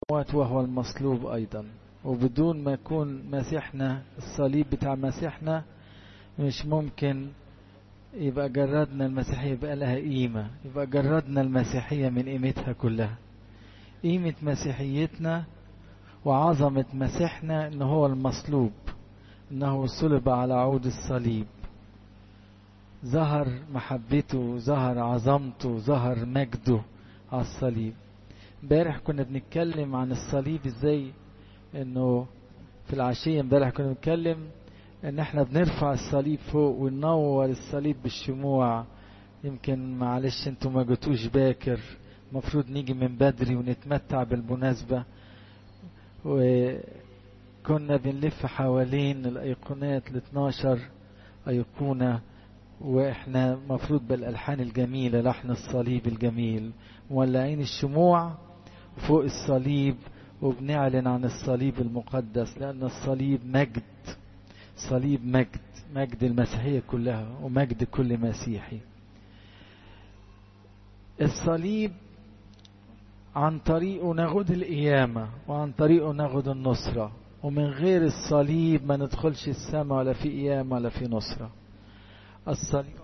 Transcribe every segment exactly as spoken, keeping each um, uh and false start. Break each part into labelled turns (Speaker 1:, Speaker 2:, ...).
Speaker 1: وهو المصلوب أيضا. وبدون ما يكون مسيحنا الصليب بتاع مسيحنا مش ممكن يبقى جردنا المسيحية يبقى لها قيمة، يبقى جردنا المسيحية من قيمتها كلها. قيمة مسيحيتنا وعظمة مسيحنا إن هو المصلوب، إنه صلب على عود الصليب، ظهر محبته، ظهر عظمته، ظهر مجده على الصليب. امبارح كنا بنتكلم عن الصليب ازاي، انه في العشية امبارح كنا بنتكلم ان احنا بنرفع الصليب فوق وننور الصليب بالشموع. يمكن معلش انتوا ما جيتوش باكر، مفروض نيجي من بدري ونتمتع بالمناسبة. وكنا بنلف حوالين الايقونات الاثناشر ايقونة، واحنا مفروض بالالحان الجميلة، لحن الصليب الجميل، مولعين الشموع فوق الصليب وبنعلن عن الصليب المقدس، لأن الصليب مجد، صليب مجد، مجد المسيحية كلها ومجد كل مسيحي. الصليب عن طريقه ناخد القيامة، وعن طريقه ناخد النصرة، ومن غير الصليب ما ندخلش السماء ولا في قيامة ولا في نصرة. الصليب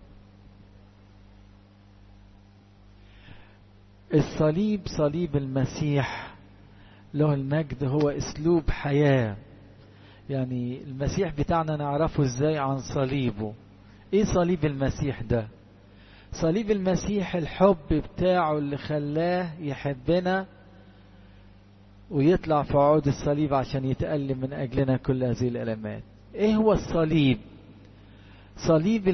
Speaker 1: الصليب صليب المسيح له المجد هو اسلوب حياة. يعني المسيح بتاعنا نعرفه ازاي؟ عن صليبه. ايه صليب المسيح ده؟ صليب المسيح الحب بتاعه اللي خلاه يحبنا ويطلع في عود الصليب عشان يتألم من اجلنا كل هذه الالمات. ايه هو الصليب؟ صليب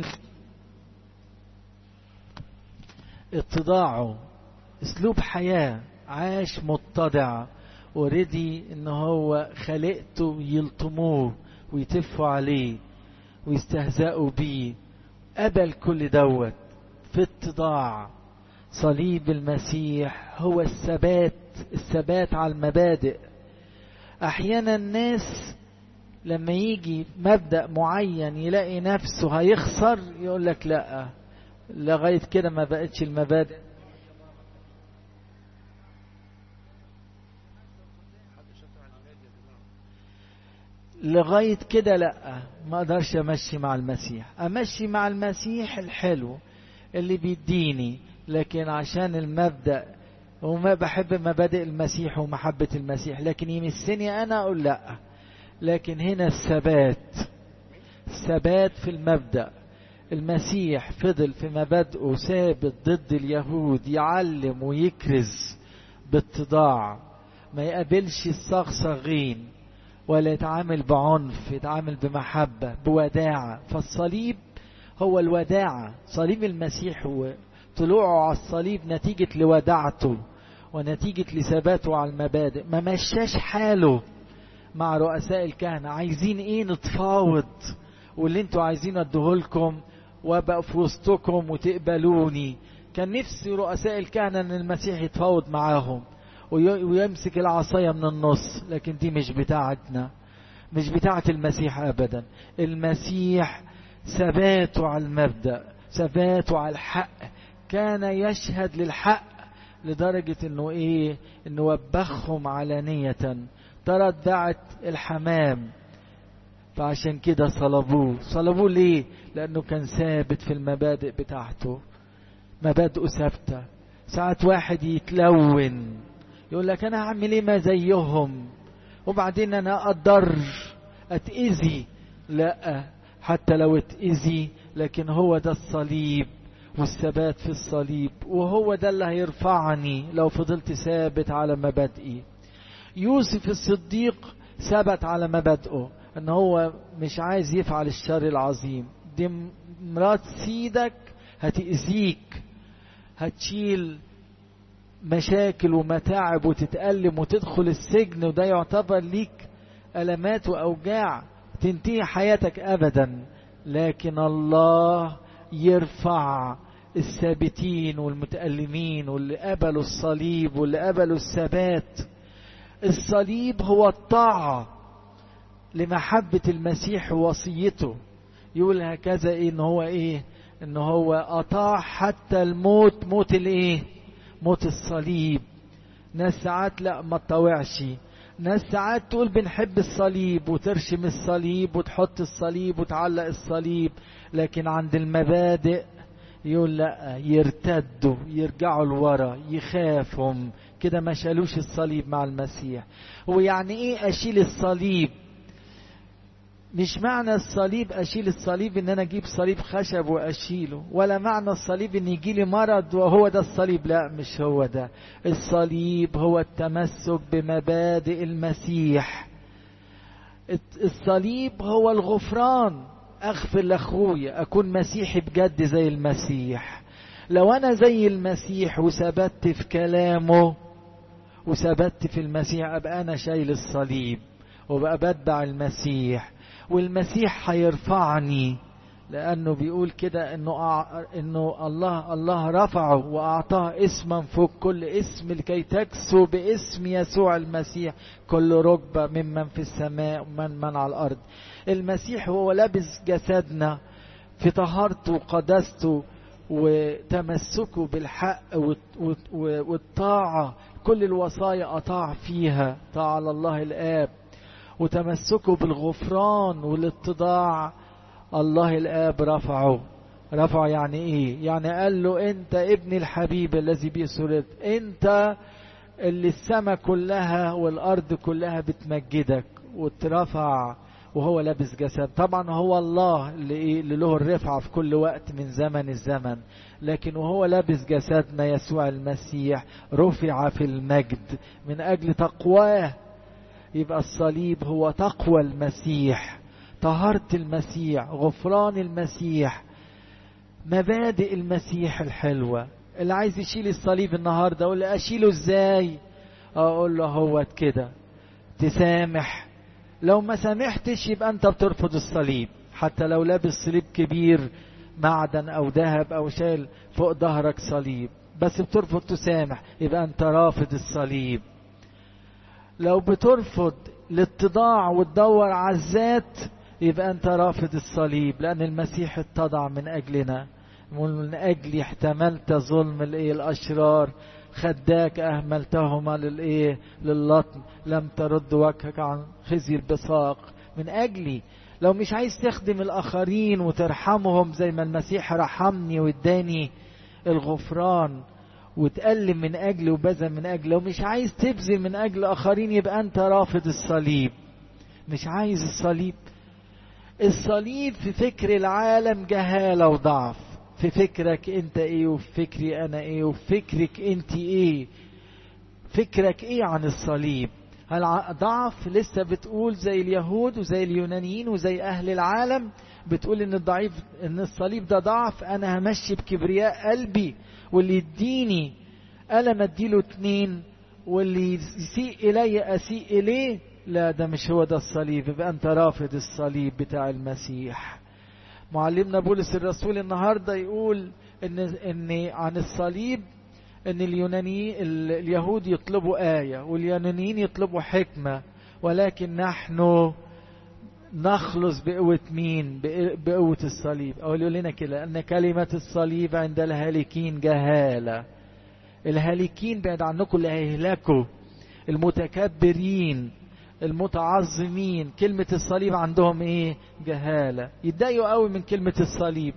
Speaker 1: اتضاعه، اسلوب حياة، عاش متضع ورضي ان هو خلقته يلطموه ويتفوا عليه ويستهزئوا بيه، قبل كل دوت في اتضاع. صليب المسيح هو الثبات، الثبات على المبادئ. احيانا الناس لما يجي مبدأ معين يلاقي نفسه هيخسر يقول لك لا، لغاية كده ما بقتش المبادئ. لغاية كده لا، ما اقدرش امشي مع المسيح. امشي مع المسيح الحلو اللي بيديني، لكن عشان المبدأ وما بحب مبادئ المسيح ومحبة المسيح، لكن يمسني انا اقول لا. لكن هنا الثبات، الثبات في المبدأ. المسيح فضل في مبادئه ثابت ضد اليهود، يعلم ويكرز باتضاع، ما يقابلش الصغصغين ولا يتعامل بعنف، يتعامل بمحبة بوداعة. فالصليب هو الوداعة. صليب المسيح هو طلوعه على الصليب نتيجة لوداعته ونتيجة لثباته على المبادئ. ما مشاش حاله مع رؤساء الكهنة، عايزين ايه نتفاوض، واللي انتوا عايزين اديهولكم وابقى في وسطكم وتقبلوني. كان نفسي رؤساء الكهنة ان المسيح يتفاوض معاهم ويمسك العصاية من النص، لكن دي مش بتاعتنا، مش بتاعت المسيح ابدا. المسيح ثباته على المبدأ، ثباته على الحق، كان يشهد للحق لدرجة انه ايه، انه وبخهم علانية، تردعت الحمام. فعشان كده صلبوه. صلبوه ليه؟ لانه كان ثابت في المبادئ بتاعته، مبادئه ثابتة. ساعات واحد يتلون يقول لك انا هعمل ايه ما زيهم، وبعدين انا اقدر اتأذي. لا، حتى لو اتأذي لكن هو ده الصليب والثبات في الصليب، وهو ده اللي هيرفعني لو فضلت ثابت على مبادئي. يوسف الصديق ثبت على مبادئه، ان هو مش عايز يفعل الشر العظيم. دي مرات سيدك هتأذيك، هتشيل مشاكل ومتاعب وتتألم وتدخل السجن، وده يعتبر ليك ألمات وأوجاع تنتهي حياتك أبدا. لكن الله يرفع الثابتين والمتألمين واللي قبلوا الصليب واللي قبلوا الثبات. الصليب هو الطاعة لمحبة المسيح ووصيته. يقول هكذا إيه، إن هو إيه، إن هو أطاع حتى الموت، موت الإيه، موت الصليب. ناس ساعات لا ما تطوعش، ناس ساعات تقول بنحب الصليب وترشم الصليب وتحط الصليب وتعلق الصليب، لكن عند المبادئ يقول لا، يرتدوا يرجعوا لورا يخافهم كده، ما شالوش الصليب مع المسيح. ويعني ايه اشيل الصليب؟ مش معنى الصليب اشيل الصليب ان انا اجيب صليب خشب واشيله، ولا معنى الصليب ان يجي لي مرض وهو ده الصليب، لا مش هو ده. الصليب هو التمسك بمبادئ المسيح. الصليب هو الغفران، اغفر لاخويا، اكون مسيحي بجد زي المسيح. لو انا زي المسيح وثبت في كلامه وثبت في المسيح، ابقى انا شايل الصليب وبقى بتبع المسيح، والمسيح هيرفعني، لانه بيقول كده انه أع... انه الله الله رفعه واعطاه اسما فوق كل اسم، لكي تكسو باسم يسوع المسيح كل ركبه ممن في السماء ومن من على الارض. المسيح هو لابس جسدنا في طهارته وقداسته وتمسكه بالحق والطاعه، كل الوصايا اطاع فيها، طاعه لله الاب، وتمسكه بالغفران والاتضاع. الله الآب رفعه. رفعه يعني ايه؟ يعني قال له انت ابني الحبيب الذي بي سررت، انت اللي السماء كلها والارض كلها بتمجدك، واترفع وهو لابس جسد. طبعا هو الله اللي, إيه؟ اللي له الرفعة في كل وقت من زمن الزمن، لكن وهو لابس جسدنا يسوع المسيح رفع في المجد من اجل تقواه. يبقى الصليب هو تقوى المسيح، طهارة المسيح، غفران المسيح، مبادئ المسيح الحلوة. اللي عايز يشيل الصليب النهاردة اقول له اشيله ازاي؟ اقول له هو كده، تسامح. لو ما سامحتش يبقى انت بترفض الصليب، حتى لو لابس صليب كبير معدن او ذهب او شايل فوق ظهرك صليب، بس بترفض تسامح، يبقى انت رافض الصليب. لو بترفض الاتضاع وتدور على الذات، يبقى انت رافض الصليب، لان المسيح اتضع من اجلنا، من اجلي احتملت ظلم الايه الاشرار، خداك اهملتهما للايه لللطم، لم ترد وجهك عن خزي البصاق من اجلي. لو مش عايز تخدم الاخرين وترحمهم زي ما المسيح رحمني واداني الغفران وتقلم من اجل وبذل من اجل، لو مش عايز تبذل من اجل اخرين يبقى انت رافض الصليب، مش عايز الصليب. الصليب في فكر العالم جهالة وضعف، في فكرك انت ايه وفي فكري انا ايه وفي فكرك انت ايه، فكرك ايه عن الصليب؟ هل ضعف لسه بتقول زي اليهود وزي اليونانيين وزي اهل العالم، بتقول ان الضعيف ان الصليب ده ضعف، انا همشي بكبرياء قلبي، واللي يديني ألم اديله اتنين، واللي يسيء إلي أسيء إليه؟ لا، ده مش هو ده الصليب. يبقى أنت رافض الصليب بتاع المسيح. معلمنا بولس الرسول النهاردة يقول إن, إن عن الصليب إن اليوناني اليهود يطلبوا آية واليونانيين يطلبوا حكمة، ولكن نحن نخلص بقوة مين؟ بقوة الصليب. أقول لنا كده أن كلمة الصليب عند الهالكين جهالة. الهالكين بعد عنكم اللي هيهلكوا، المتكبرين المتعظمين، كلمة الصليب عندهم ايه؟ جهالة، يتضايقوا قوي من كلمة الصليب.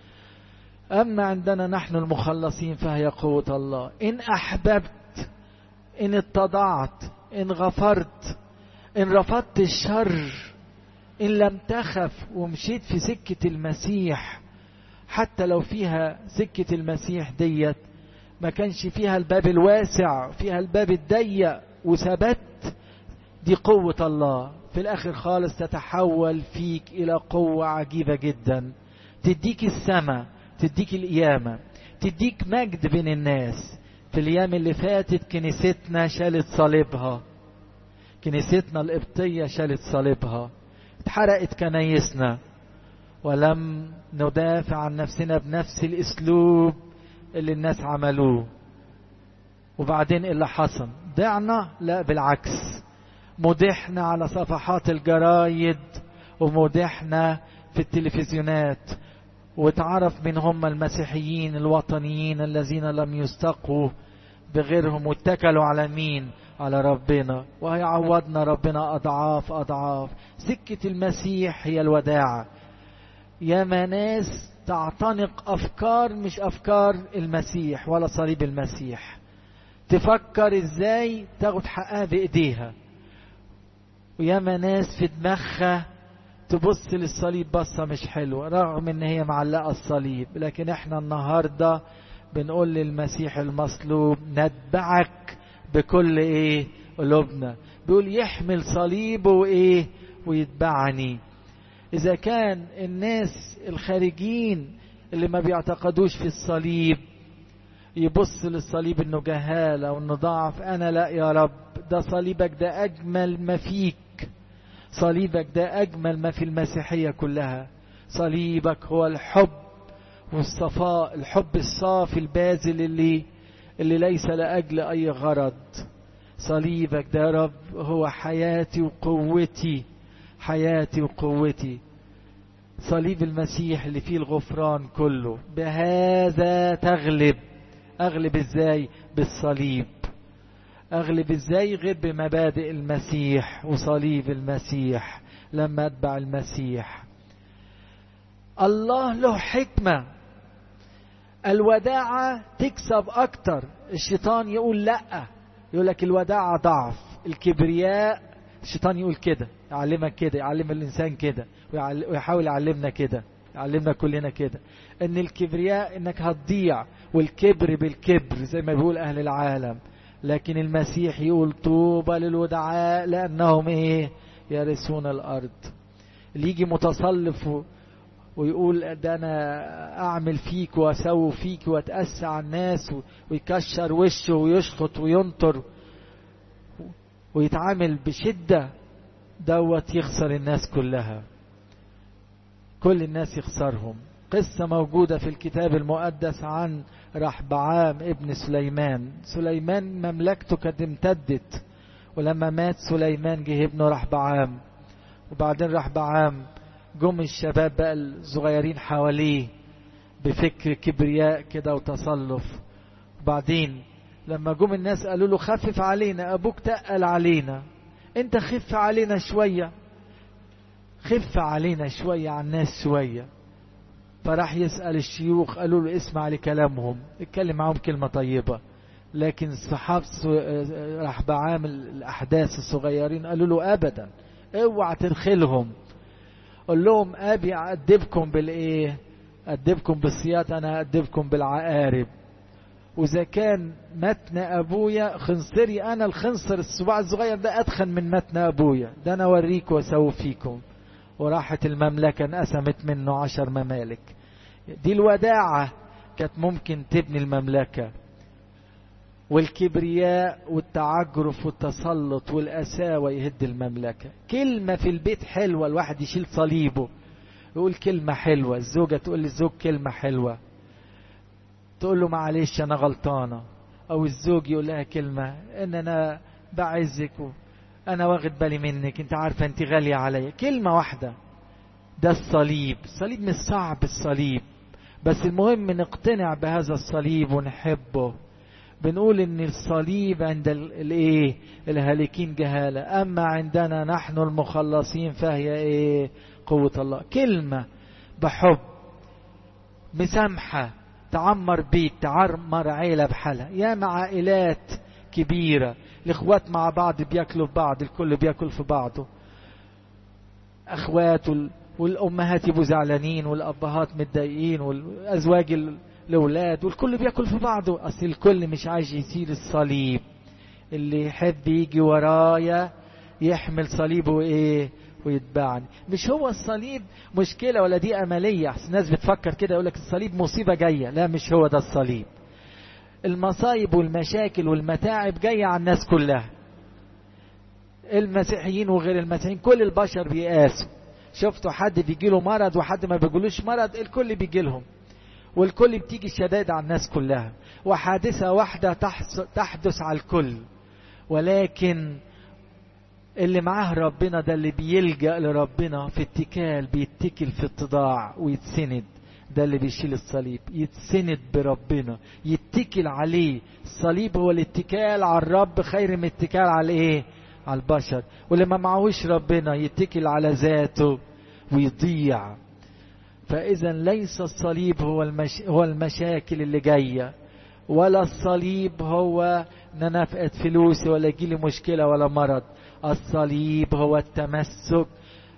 Speaker 1: أما عندنا نحن المخلصين فهي قوة الله. إن أحببت، إن اتضعت، إن غفرت، إن رفضت الشر، إن لم تخف ومشيت في سكة المسيح، حتى لو فيها سكة المسيح ديت ما كانش فيها الباب الواسع، فيها الباب الضيق، وثبت، دي قوة الله. في الآخر خالص تتحول فيك إلى قوة عجيبة جدا، تديك السماء، تديك القيامة، تديك مجد بين الناس. في الأيام اللي فاتت كنيستنا شالت صليبها، كنيستنا القبطية شالت صليبها، اتحرقت كنايسنا، ولم ندافع عن نفسنا بنفس الاسلوب اللي الناس عملوه. وبعدين اللي حصل ضعنا؟ لا بالعكس، مدحنا على صفحات الجرايد ومدحنا في التلفزيونات، واتعرف من هم المسيحيين الوطنيين الذين لم يستقوا بغيرهم واتكلوا على مين؟ على ربنا، وهيعوضنا ربنا أضعاف أضعاف. سكة المسيح هي الوداعة. ياما ناس تعتنق أفكار مش أفكار المسيح ولا صليب المسيح، تفكر إزاي تاخد حقها بإيديها، وياما ناس في دماغها تبص للصليب بصة مش حلوة رغم ان هي معلقة الصليب. لكن احنا النهاردة بنقول للمسيح المصلوب نتبعك بكل ايه قلوبنا. بيقول يحمل صليبه وايه ويتبعني. اذا كان الناس الخارجين اللي ما بيعتقدوش في الصليب يبص للصليب انه جهالة وانه ضعف، انا لا يا رب، ده صليبك ده اجمل ما فيك، صليبك ده أجمل ما في المسيحية كلها. صليبك هو الحب والصفاء، الحب الصافي الباذل اللي اللي ليس لأجل أي غرض. صليبك ده يا رب هو حياتي وقوتي، حياتي وقوتي. صليب المسيح اللي فيه الغفران كله. بهذا تغلب. أغلب إزاي؟ بالصليب. أغلب إزاي غير بمبادئ المسيح وصليب المسيح. لما أتبع المسيح الله له حكمة. الوداعة تكسب أكتر. الشيطان يقول لأ، يقول لك الوداعة ضعف، الكبرياء. الشيطان يقول كده، يعلمك كده، يعلم الإنسان كده، ويحاول يعلمنا كده، يعلمنا كلنا كده، إن الكبرياء إنك هتضيع، والكبر بالكبر زي ما بيقول أهل العالم. لكن المسيح يقول طوبى للودعاء لأنهم إيه؟ يرثون الأرض. اللي يجي متصلف ويقول ده أنا أعمل فيك وأسوي فيك وأتأسى على الناس ويكشر وشه ويشخط وينطر ويتعامل بشدة، دوت يخسر الناس كلها، كل الناس يخسرهم. قصة موجودة في الكتاب المقدس عن رحبعام ابن سليمان. سليمان مملكته كانت امتدت، ولما مات سليمان جه ابنه رحبعام. وبعدين رحبعام جم الشباب بقى الصغيرين حواليه بفكر كبرياء كده وتصلف. وبعدين لما جم الناس قالوا له خفف علينا، ابوك تقل علينا، انت خف علينا شوية، خف علينا شوية عن الناس شوية. فراح يسأل الشيوخ، قالوا له اسمع لكلامهم، اتكلم معهم كلمة طيبة. لكن صحاب رحبعام الأحداث الصغيرين قالوا له أبدا، اوعى ترخلهم، قل لهم أبي أدبكم بالإيه؟ أدبكم بالسياط، أنا أدبكم بالعقارب. وإذا كان متن أبويا خنصري، أنا الخنصر الصباع الصغير ده أدخن من متن أبويا، ده أنا أوريك وأسوي فيكم. وراحت المملكة انقسمت منه عشر ممالك. دي الوداعة كانت ممكن تبني المملكة. والكبرياء والتعجرف والتسلط والقساوة يهد المملكة. كلمة في البيت حلوة، الواحد يشيل صليبه يقول كلمة حلوة، الزوجة تقول للزوج كلمة حلوة تقول له معلش أنا غلطانة، أو الزوج يقول لها كلمة إن أنا بعزك أنا واخد بالي منك، أنت عارفة أنت غالية عليا، كلمة واحدة. ده الصليب. الصليب مش صعب الصليب، بس المهم نقتنع بهذا الصليب ونحبه. بنقول ان الصليب عند الايه الهالكين جهالة، اما عندنا نحن المخلصين فهي ايه قوة الله. كلمة بحب مسامحة تعمر بيت، تعمر عيلة بحالها. يا مع عائلات كبيرة الاخوات مع بعض بياكلوا في بعض، الكل بياكل في بعضه، اخوات والامهات يبقوا زعلانين والابهات متضايقين والازواج الاولاد والكل بياكل في بعضه. اصل الكل مش عايز يسير الصليب. اللي يحب يجي ورايا يحمل صليبه ايه ويتبعني. مش هو الصليب مشكلة ولا دي املية. الناس بتفكر كده يقول لك الصليب مصيبة جاية، لا مش هو ده الصليب. المصايب والمشاكل والمتاعب جاية على الناس كلها، المسيحيين وغير المسيحيين، كل البشر بيقاسوا. شفتوا حد بيجي له مرض وحد ما بيجيلوش مرض؟ الكل بيجي لهم، والكل بتيجي الشدائد على الناس كلها، وحادثة واحدة تحدث على الكل. ولكن اللي معاه ربنا ده اللي بيلجأ لربنا في اتكال، بيتكل في اتضاع ويتسند. ده اللي بيشيل الصليب، يتسند بربنا، يتكل عليه. الصليب هو الاتكال على الرب خير من الاتكال على ايه؟ على البشر. ولما معهوش ربنا يتكل على ذاته ويضيع. فإذا ليس الصليب هو المش... هو المشاكل اللي جاية، ولا الصليب هو ان انا افقد فلوسي ولا يجيلي مشكلة ولا مرض. الصليب هو التمسك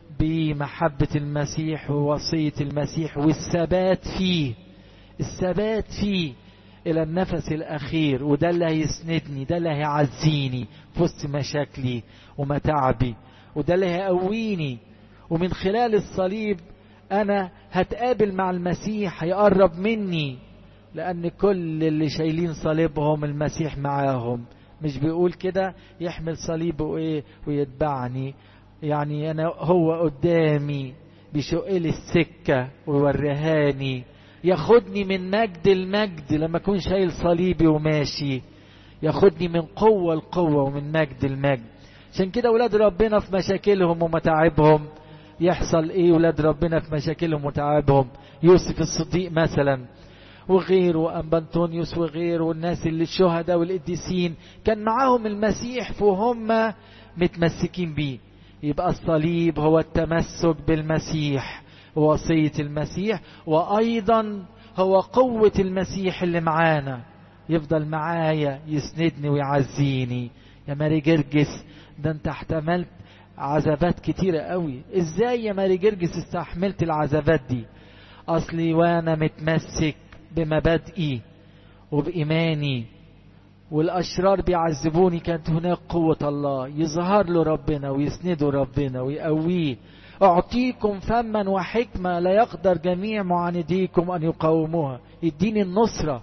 Speaker 1: بمحبة المسيح ووصية المسيح والثبات فيه، الثبات فيه إلى النفس الأخير. وده اللي هيسندني، ده اللي هيعزيني في وسط مشاكلي ومتاعبي، وده اللي هيقويني. ومن خلال الصليب أنا هتقابل مع المسيح، هيقرب مني، لأن كل اللي شايلين صليبهم المسيح معاهم. مش بيقول كده يحمل صليبه وإيه ويتبعني؟ يعني أنا هو قدامي بيشق لي السكة ويوريهاني، ياخدني من مجد المجد لما أكون شايل صليبي وماشي، ياخدني من قوة لقوة ومن مجد المجد. عشان كده ولاد ربنا في مشاكلهم ومتاعبهم يحصل ايه؟ ولاد ربنا في مشاكلهم ومتاعبهم، يوسف الصديق مثلا وغيره، وأنبنطونيوس وغيره، والناس اللي الشهداء والقديسين كان معاهم المسيح وهم متمسكين بيه. يبقى الصليب هو التمسك بالمسيح ووصية المسيح، وأيضا هو قوة المسيح اللي معانا، يفضل معايا يسندني ويعزيني. يا ماري جرجس، ده انت احتملت عذابات كتيرة قوي. ازاي يا ماري جرجس استحملت العذابات دي؟ اصلي وانا متمسك بمبادئي وبإيماني، والأشرار بيعذبوني، كانت هناك قوة الله يظهر له ربنا ويسنده ربنا ويقويه. أعطيكم فما وحكمة لا يقدر جميع معانديكم أن يقاوموها، يديني النصرة.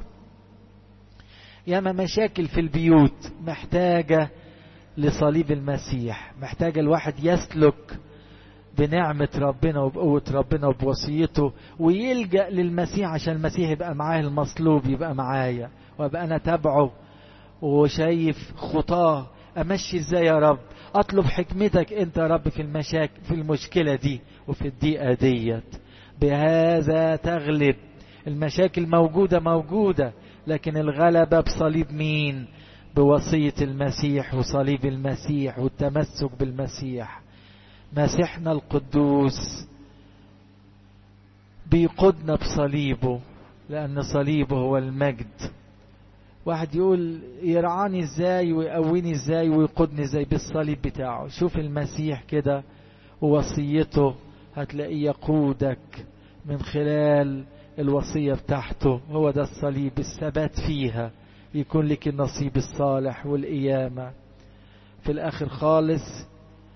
Speaker 1: ياما مشاكل في البيوت محتاجة لصليب المسيح، محتاجة الواحد يسلك بنعمة ربنا وبقوة ربنا وبوصيته، ويلجأ للمسيح عشان المسيح يبقى معاه المصلوب، يبقى معايا وابقى أنا تبعه وشايف خطاه. أمشي ازاي يا رب؟ أطلب حكمتك أنت يا رب في المشاكل، في المشكلة دي وفي الضيقة ديت. بهذا تغلب. المشاكل موجودة موجودة، لكن الغلبة بصليب مين؟ بوصية المسيح وصليب المسيح والتمسك بالمسيح. مسيحنا القدوس بيقودنا بصليبه، لأن صليبه هو المجد. واحد يقول يرعاني ازاي ويقويني ازاي ويقودني ازاي؟ بالصليب بتاعه. شوف المسيح كده ووصيته، هتلاقيه يقودك من خلال الوصية بتاعته. هو ده الصليب، الثبات فيها يكون لك النصيب الصالح والقيامة. في الآخر خالص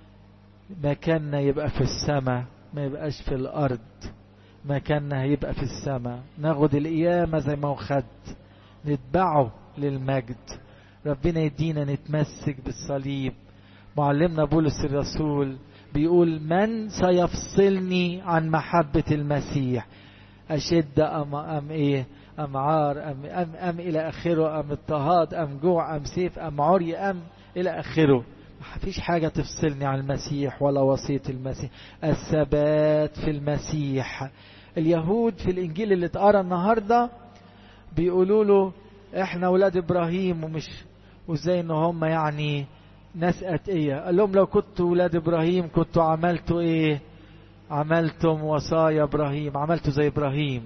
Speaker 1: مكاننا يبقى في السماء، ما يبقاش في الأرض. مكاننا هيبقى في السماء، ناخد القيامة زي ما هو خد، نتبعه للمجد. ربنا يدينا نتمسك بالصليب. معلمنا بولس الرسول بيقول من سيفصلني عن محبة المسيح؟ أشد أم أم إيه أم عار أم أم أم إلى آخره، أم اضطهاد أم جوع أم سيف أم عري أم إلى آخره. ما فيش حاجة تفصلني عن المسيح ولا وصية المسيح. الثبات في المسيح. اليهود في الإنجيل اللي اتقرا النهارده بيقولوا له احنا اولاد ابراهيم ومش وازاي ان هم يعني ناس اتقيه. قال لهم لو كنتوا اولاد ابراهيم كنتوا عملتوا ايه؟ عملتم وصايا ابراهيم، عملتوا زي ابراهيم.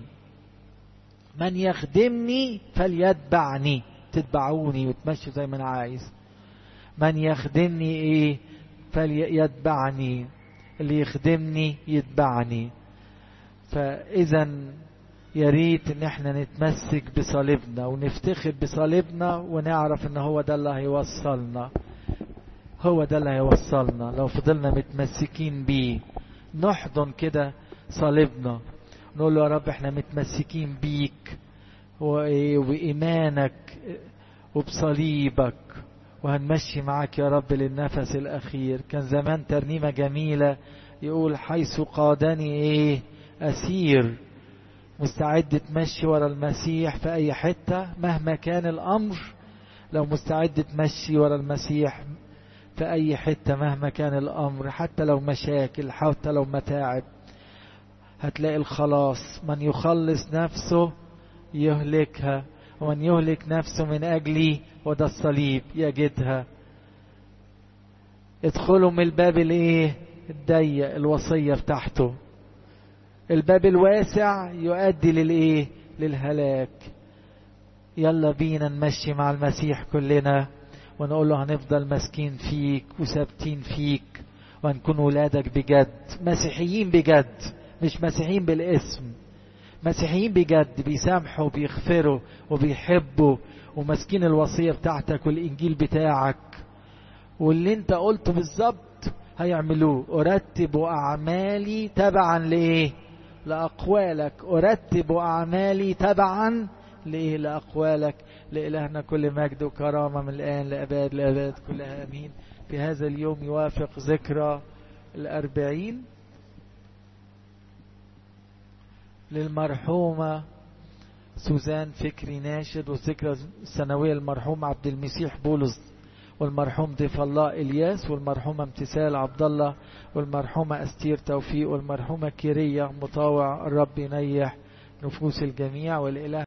Speaker 1: من يخدمني فليتبعني، تتبعوني وتمشوا زي ما انا عايز. من يخدمني ايه؟ فليتبعني، اللي يخدمني يتبعني. فاذا يا ريت ان احنا نتمسك بصليبنا ونفتخر بصليبنا ونعرف ان هو ده اللي هيوصلنا، هو ده اللي هيوصلنا لو فضلنا متمسكين بيه. نحضن كده صليبنا نقول له يا رب احنا متمسكين بيك وإيمانك وبصليبك، وهنمشي معاك يا رب للنفس الأخير. كان زمان ترنيمة جميلة يقول حيث قادني ايه أسير، مستعد تمشي ورا المسيح في أي حتة مهما كان الأمر. لو مستعد تمشي ورا المسيح في أي حتة مهما كان الأمر، حتى لو مشاكل، حتى لو متاعب، هتلاقي الخلاص. من يخلص نفسه يهلكها، ومن يهلك نفسه من أجلي وده الصليب يجدها. ادخلوا من الباب الايه الضيق، الوصية بتاعته. الباب الواسع يؤدي للايه للهلاك. يلا بينا نمشي مع المسيح كلنا ونقول له هنفضل ماسكين فيك وثابتين فيك، وهنكون ولادك بجد، مسيحيين بجد، مش مسيحيين بالاسم، مسيحيين بجد، بيسامحوا وبيغفروا وبيحبوا وماسكين الوصية بتاعتك والإنجيل بتاعك، واللي انت قلته بالظبط هيعملوه. أرتب أعمالي تبعا لإيه؟ لأقوالك. أرتب أعمالي تبعا لإيه؟ لأقوالك. لإلهنا كل مجد وكرامة من الآن لأباد لأباد كلها أمين. في هذا اليوم يوافق ذكرى الأربعين للمرحومة سوزان فكري ناشد، والذكرى السنوية المرحوم عبد المسيح بولس، والمرحوم ضيف الله إلياس، والمرحومة امتثال عبد الله، والمرحومة أستير توفيق، والمرحومة كيرية مطاوع. الرب ينيح نفوس الجميع. والإله